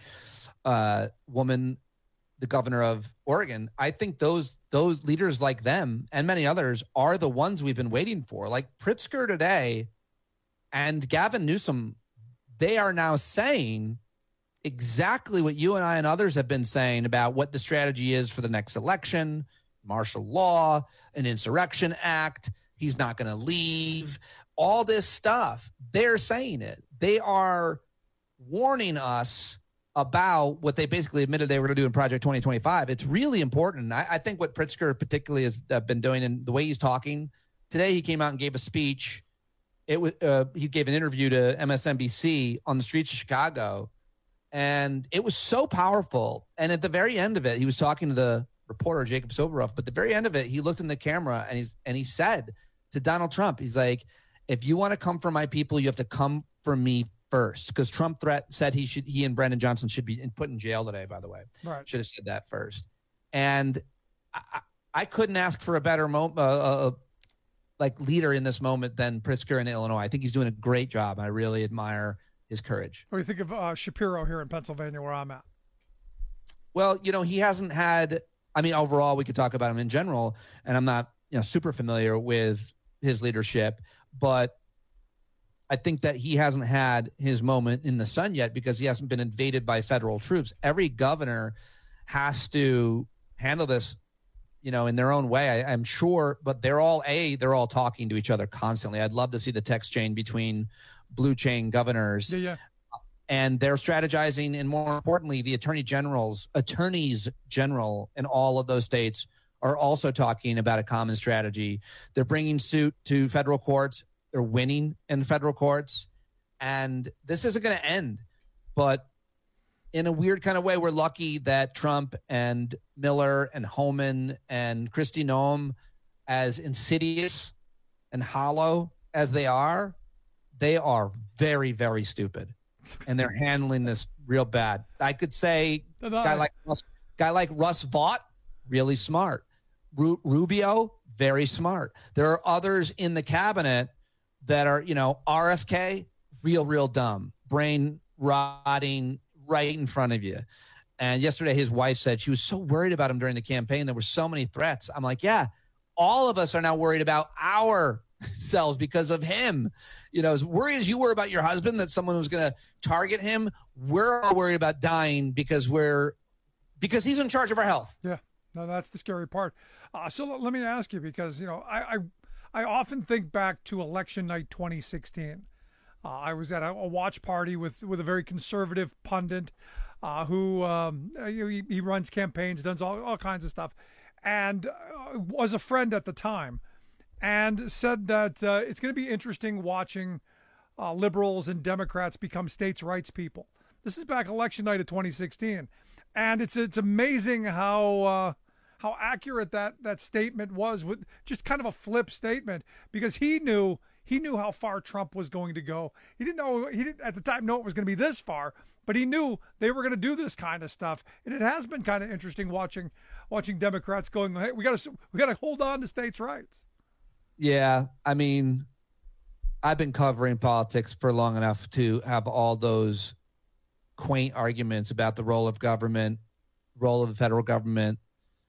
woman, the governor of Oregon. I think those leaders like them and many others are the ones we've been waiting for. Like Pritzker today and Gavin Newsom, they are now saying exactly what you and I and others have been saying about what the strategy is for the next election, martial law, an insurrection act. He's not going to leave. All this stuff, they're saying it. They are warning us about what they basically admitted they were going to do in Project 2025. It's really important. I think what Pritzker particularly has been doing and the way he's talking today, he came out and gave a speech. He gave an interview to MSNBC on the streets of Chicago, and it was so powerful. And at the very end of it, he was talking to the reporter, Jacob Soboroff, but at the very end of it, he looked in the camera and he said to Donald Trump, he's like, if you want to come for my people, you have to come for me first. Because Trump said he and Brandon Johnson should be put in jail today, by the way. Right. Should have said that first. And I couldn't ask for a better leader in this moment than Pritzker in Illinois. I think he's doing a great job. I really admire his courage. What do you think of Shapiro here in Pennsylvania, where I'm at? Well, he hasn't had, overall, we could talk about him in general, and I'm not, super familiar with his leadership, but I think that he hasn't had his moment in the sun yet because he hasn't been invaded by federal troops. Every governor has to handle this, in their own way, I'm sure, but they're all talking to each other constantly. I'd love to see the text chain between blue chain governors. Yeah. And they're strategizing, and more importantly, the attorneys general in all of those states are also talking about a common strategy. They're bringing suit to federal courts. They're winning in federal courts. And this isn't going to end. But in a weird kind of way, we're lucky that Trump and Miller and Homan and Kristi Noem, as insidious and hollow as they are very, very stupid. And they're handling this real bad. I could say guy like Russ Vought, really smart. Rubio, very smart. There are others in the cabinet that are, RFK, real dumb, brain rotting right in front of you. And yesterday his wife said she was so worried about him during the campaign. There were so many threats. I'm like, yeah, all of us are now worried about ourselves because of him. As worried as you were about your husband that someone was going to target him, we're all worried about dying because he's in charge of our health. Yeah, no, that's the scary part. So let me ask you, because I often think back to election night 2016. I was at a watch party with a very conservative pundit who he runs campaigns, does all kinds of stuff, and was a friend at the time. And said that it's going to be interesting watching liberals and Democrats become states' rights people. This is back election night of 2016, and it's amazing how accurate that statement was, with just kind of a flip statement, because he knew how far Trump was going to go. He didn't at the time know it was going to be this far, but he knew they were going to do this kind of stuff, and it has been kind of interesting watching Democrats going, hey, we got to hold on to states' rights. Yeah, I mean, I've been covering politics for long enough to have all those quaint arguments about the role of government, role of the federal government,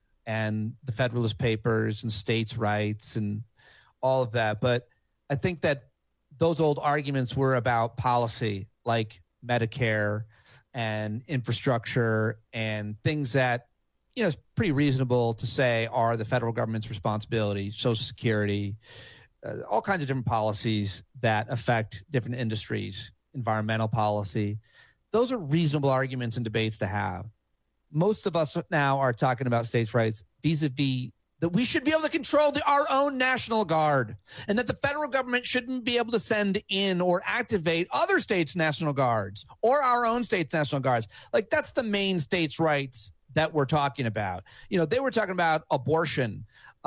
and the Federalist Papers and states' rights and all of that. But I think that those old arguments were about policy, like Medicare and infrastructure and things that, it's pretty reasonable to say are the federal government's responsibility, Social Security, all kinds of different policies that affect different industries, environmental policy. Those are reasonable arguments and debates to have. Most of us now are talking about states' rights vis-a-vis that we should be able to control our own National Guard, and that the federal government shouldn't be able to send in or activate other states' National Guards or our own states' National Guards. Like, that's the main states' rights that we're talking about. They were talking about abortion.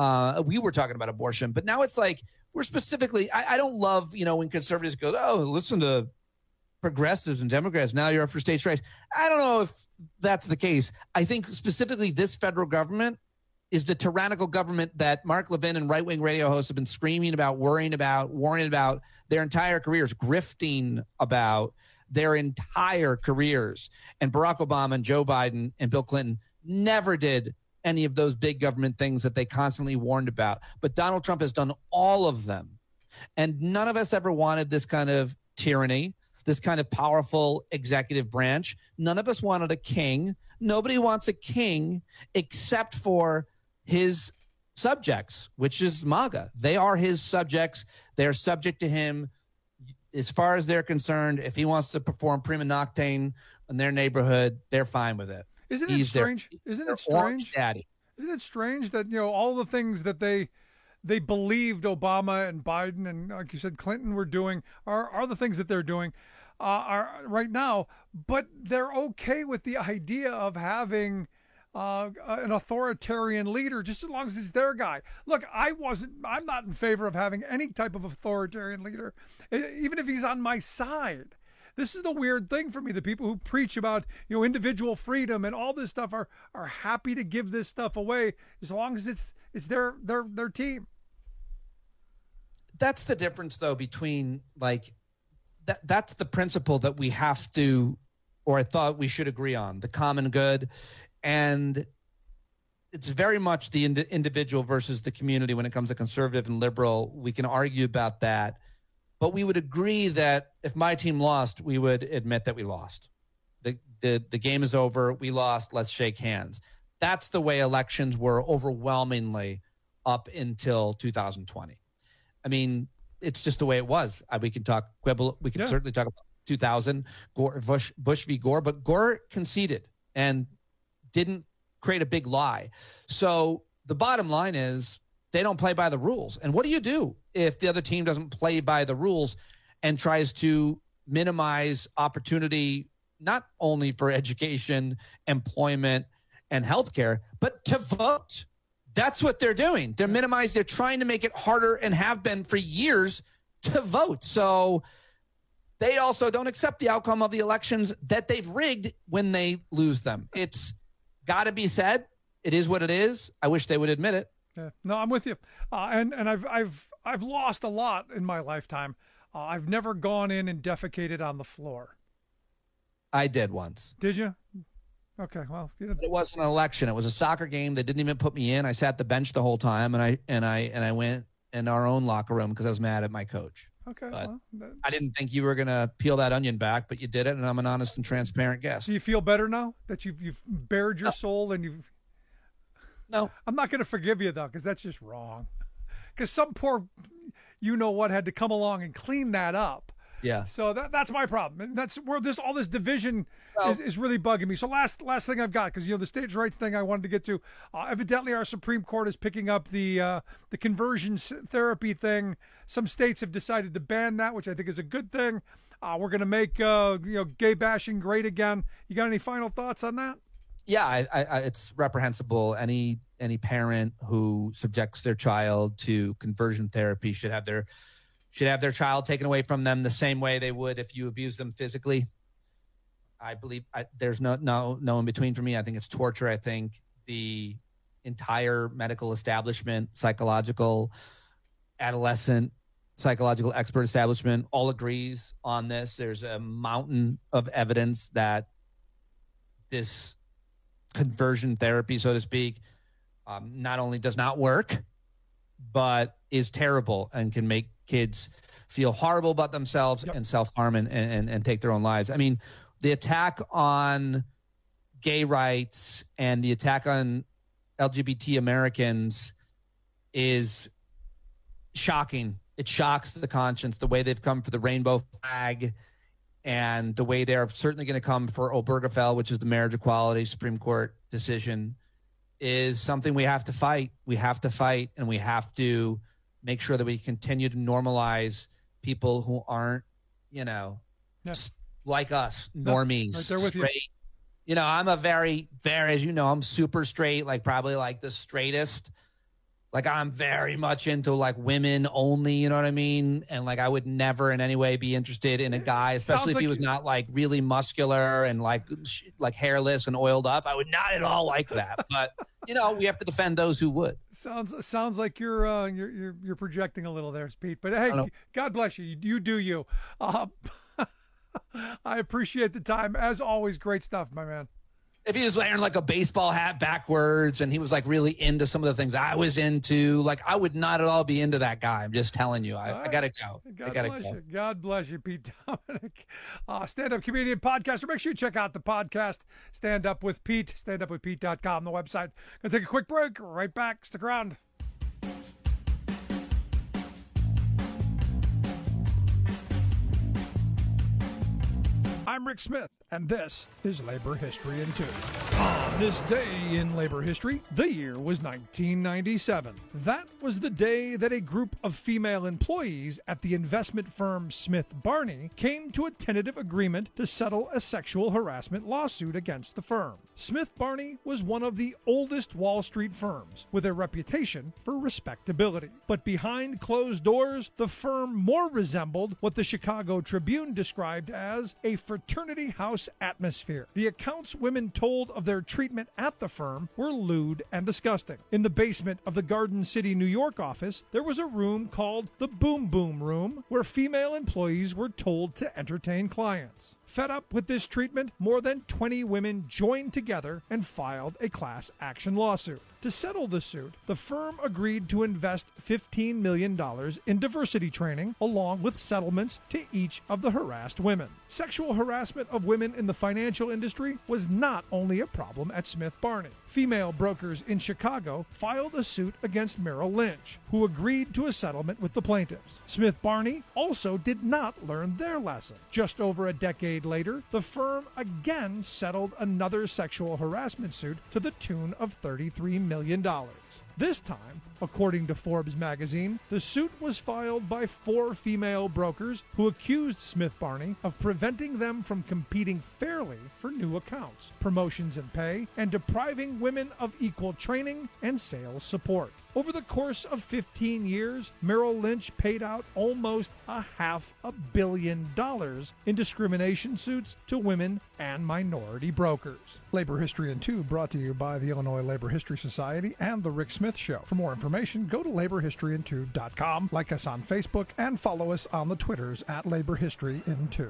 We were talking about abortion, but now it's like we're specifically, I don't love, when conservatives go, oh, listen to progressives and Democrats, now you're up for states' rights. I don't know if that's the case. I think specifically this federal government is the tyrannical government that Mark Levin and right-wing radio hosts have been screaming about, worrying about, warning about their entire careers, grifting about their entire careers. And Barack Obama and Joe Biden and Bill Clinton never did any of those big government things that they constantly warned about. But Donald Trump has done all of them. And none of us ever wanted this kind of tyranny, this kind of powerful executive branch. None of us wanted a king. Nobody wants a king except for his subjects, which is MAGA. They are his subjects. They're subject to him. As far as they're concerned, if he wants to perform prima noctane in their neighborhood, they're fine with it. Isn't it strange? Isn't it strange that all the things that they believed Obama and Biden and, like you said, Clinton were doing are the things that they're doing are right now, but they're okay with the idea of having an authoritarian leader, just as long as it's their guy. Look, I'm not in favor of having any type of authoritarian leader, even if he's on my side. This is the weird thing for me. The people who preach about, individual freedom and all this stuff are happy to give this stuff away as long as it's their team. That's the difference, though, between that's the principle that we have to, or I thought we should agree on, the common good. And it's very much the individual versus the community when it comes to conservative and liberal. We can argue about that. but we would agree that if my team lost, we would admit that we lost. The game is over. We lost. Let's shake hands. That's the way elections were overwhelmingly up until 2020. I mean, it's just the way it was. We can talk quibble. We can certainly talk about 2000 Bush v. Gore, but Gore conceded and didn't create a big lie. So the bottom line is they don't play by the rules. And what do you do if the other team doesn't play by the rules and tries to minimize opportunity, not only for education, employment, and healthcare, but to vote? That's what they're doing. They're trying to make it harder and have been for years to vote. So they also don't accept the outcome of the elections that they've rigged when they lose them. It's got to be said. It is what it is. I wish they would admit it. Yeah. No, I'm with you. And I've lost a lot in my lifetime. I've never gone in and defecated on the floor. I did once. Did you? Okay, well, it wasn't an election. It was a soccer game. They didn't even put me in. I sat the bench the whole time, and I went in our own locker room because I was mad at my coach. Okay, but well, I didn't think you were gonna peel that onion back, but you did it, and I'm an honest and transparent guest. Do you feel better now that you've bared your soul and you've? No, I'm not going to forgive you though, because that's just wrong. Because some poor, what had to come along and clean that up. Yeah. So that's my problem, and that's where all this division is really bugging me. So last thing I've got, because the states' rights thing I wanted to get to. Evidently, our Supreme Court is picking up the conversion therapy thing. Some states have decided to ban that, which I think is a good thing. We're going to make gay bashing great again. You got any final thoughts on that? Yeah, it's reprehensible. Any parent who subjects their child to conversion therapy should have their child taken away from them the same way they would if you abuse them physically. I believe there's no in between for me. I think it's torture. I think the entire medical establishment, adolescent psychological expert establishment all agrees on this. There's a mountain of evidence that this conversion therapy, so to speak, not only does not work, but is terrible and can make kids feel horrible about themselves and self-harm and take their own lives. I mean, the attack on gay rights and the attack on LGBT Americans is shocking. It shocks the conscience, the way they've come for the rainbow flag and the way they're certainly going to come for Obergefell, which is the marriage equality Supreme Court decision, is something we have to fight. We have to fight, and we have to make sure that we continue to normalize people who aren't, like us, normies, right there with straight. I'm a very, very, as I'm super straight, probably the straightest. I'm very much into women only, you know what I mean? And I would never in any way be interested in a guy, especially if he was not really muscular and hairless and oiled up. I would not at all like that. But we have to defend those who would. Sounds like you're projecting a little there, Pete. But hey, God bless you. You do you. I appreciate the time as always. Great stuff, my man. If he was wearing a baseball hat backwards and he was really into some of the things I was into, I would not at all be into that guy. I'm just telling you. I got to go. God bless you, Pete Dominick. Stand-up comedian podcaster. Make sure you check out the podcast, Stand Up With Pete, standupwithpete.com, the website. Going to take a quick break. Right back. Stick around. I'm Rick Smith, and this is Labor History in 2. On this day in labor history, the year was 1997. That was the day that a group of female employees at the investment firm Smith Barney came to a tentative agreement to settle a sexual harassment lawsuit against the firm. Smith Barney was one of the oldest Wall Street firms, with a reputation for respectability. But behind closed doors, the firm more resembled what the Chicago Tribune described as a fraternity house atmosphere. The accounts women told of their treatment at the firm were lewd and disgusting. In the basement of the Garden City, New York office, there was a room called the Boom Boom Room, where female employees were told to entertain clients. Fed up with this treatment, more than 20 women joined together and filed a class action lawsuit. To settle the suit, the firm agreed to invest $15 million in diversity training, along with settlements to each of the harassed women. Sexual harassment of women in the financial industry was not only a problem at Smith Barney. Female brokers in Chicago filed a suit against Merrill Lynch, who agreed to a settlement with the plaintiffs. Smith Barney also did not learn their lesson. Just over a decade later, the firm again settled another sexual harassment suit to the tune of $33 million. This time, according to Forbes magazine, the suit was filed by 4 female brokers who accused Smith Barney of preventing them from competing fairly for new accounts, promotions and pay, and depriving women of equal training and sales support. Over the course of 15 years, Merrill Lynch paid out almost $500 million in discrimination suits to women and minority brokers. Labor History in 2 brought to you by the Illinois Labor History Society and The Rick Smith Show. For more information, go to laborhistoryin2.com, like us on Facebook, and follow us on the Twitters at Labor History in 2.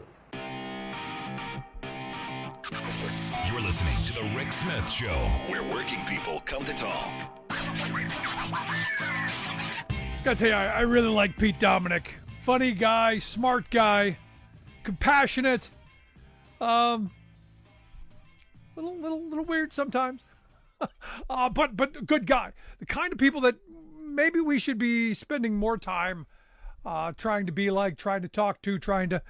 You're listening to The Rick Smith Show, where working people come to talk. Gotta tell you, I really like Pete Dominick. Funny guy, smart guy, compassionate, little weird sometimes, but good guy. The kind of people that maybe we should be spending more time trying to be like, trying to talk to, trying to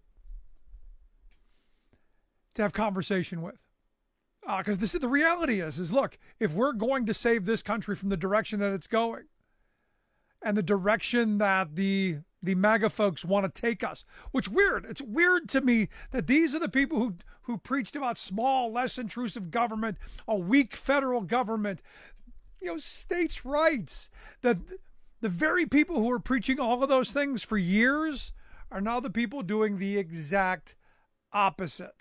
have conversation with. Because the reality is look, if we're going to save this country from the direction that it's going and the direction that the MAGA folks want to take us, which it's weird to me that these are the people who preached about small, less intrusive government, a weak federal government, states' rights, that the very people who were preaching all of those things for years are now the people doing the exact opposite.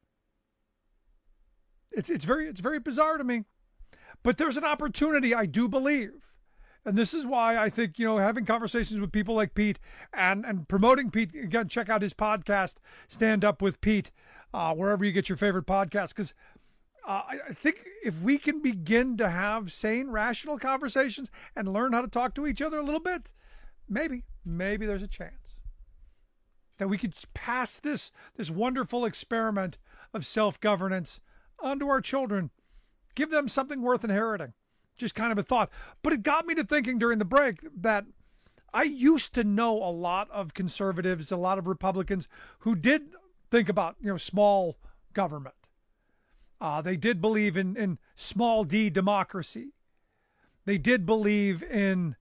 It's very bizarre to me, but there's an opportunity, I do believe, and this is why I think having conversations with people like Pete and promoting Pete again. Check out his podcast, Stand Up with Pete, wherever you get your favorite podcast. Because I think if we can begin to have sane, rational conversations and learn how to talk to each other a little bit, maybe there's a chance that we could pass this wonderful experiment of self-governance onto our children, give them something worth inheriting. Just kind of a thought. But it got me to thinking during the break that I used to know a lot of conservatives, a lot of Republicans who did think about, small government. They did believe in small d democracy. They did believe in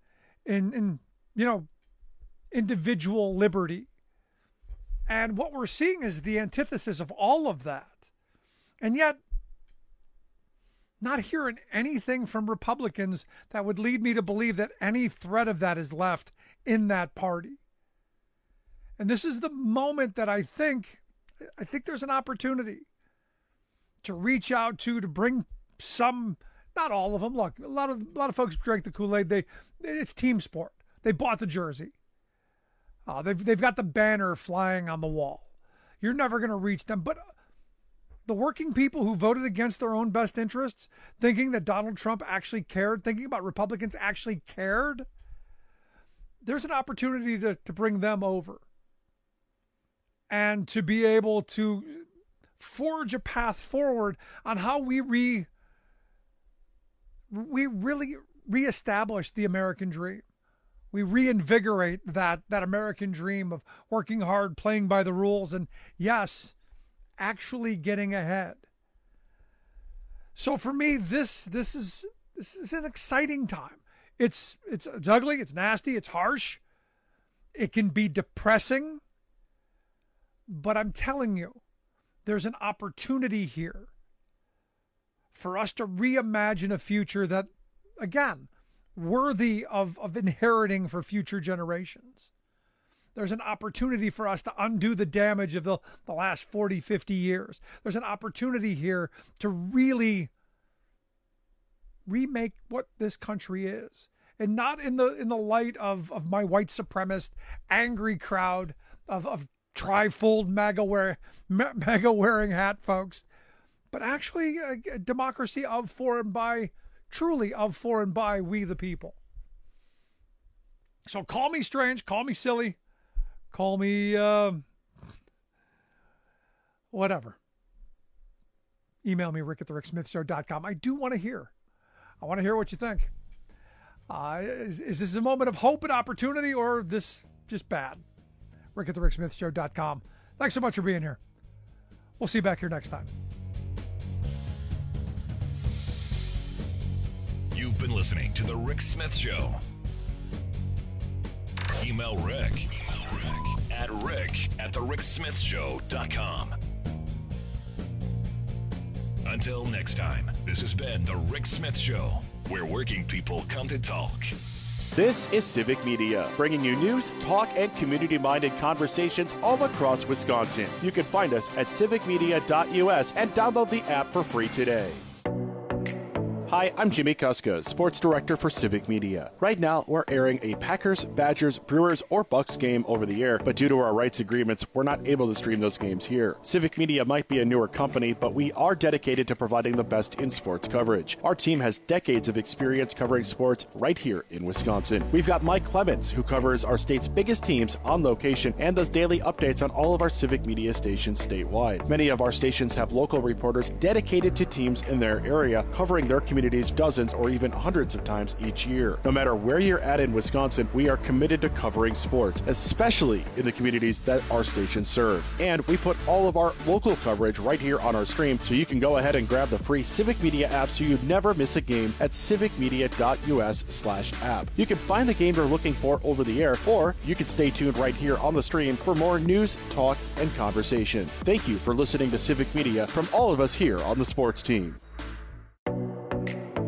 individual liberty. And what we're seeing is the antithesis of all of that. And yet, not hearing anything from Republicans that would lead me to believe that any thread of that is left in that party. And this is the moment that I think there's an opportunity to reach out to bring some, not all of them. Look, a lot of folks drank the Kool-Aid. It's team sport. They bought the jersey. They've got the banner flying on the wall. You're never going to reach them, but the working people who voted against their own best interests, thinking that Donald Trump actually cared, thinking about Republicans actually cared, there's an opportunity to bring them over and to be able to forge a path forward on how we really reestablish the American dream. We reinvigorate that American dream of working hard, playing by the rules, and yes, actually getting ahead. So for me, this is an exciting time. It's ugly, it's nasty, it's harsh. It can be depressing. But I'm telling you, there's an opportunity here for us to reimagine a future that, again, worthy of inheriting for future generations. There's an opportunity for us to undo the damage of the last 40, 50 years. There's an opportunity here to really remake what this country is. And not in the light of my white supremacist, angry crowd of trifold MAGA wearing hat folks, but actually a democracy of, for, and by truly of, for, and by we the people. So call me strange, call me silly, call me whatever. Email me, rick@thericksmithshow.com. I do want to hear. I want to hear what you think. Is this a moment of hope and opportunity, or this just bad? rick@thericksmithshow.com. Thanks so much for being here. We'll see you back here next time. You've been listening to The Rick Smith Show. Email Rick at rick@thericksmithshow.com. Until next time, this has been The Rick Smith Show, where working people come to talk. This is Civic Media, bringing you news, talk, and community-minded conversations all across Wisconsin. You can find us at civicmedia.us and download the app for free today. Hi, I'm Jimmy Kuska, Sports Director for Civic Media. Right now, we're airing a Packers, Badgers, Brewers, or Bucks game over the air, but due to our rights agreements, we're not able to stream those games here. Civic Media might be a newer company, but we are dedicated to providing the best in sports coverage. Our team has decades of experience covering sports right here in Wisconsin. We've got Mike Clemens, who covers our state's biggest teams on location and does daily updates on all of our Civic Media stations statewide. Many of our stations have local reporters dedicated to teams in their area, covering their communities dozens or even hundreds of times each year. No matter where you're at in Wisconsin, we are committed to covering sports, especially in the communities that our stations serve. And we put all of our local coverage right here on our stream, so you can go ahead and grab the free Civic Media app so you never miss a game at civicmedia.us/app. You can find the game you're looking for over the air, or you can stay tuned right here on the stream for more news, talk, and conversation. Thank you for listening to Civic Media from all of us here on the sports team.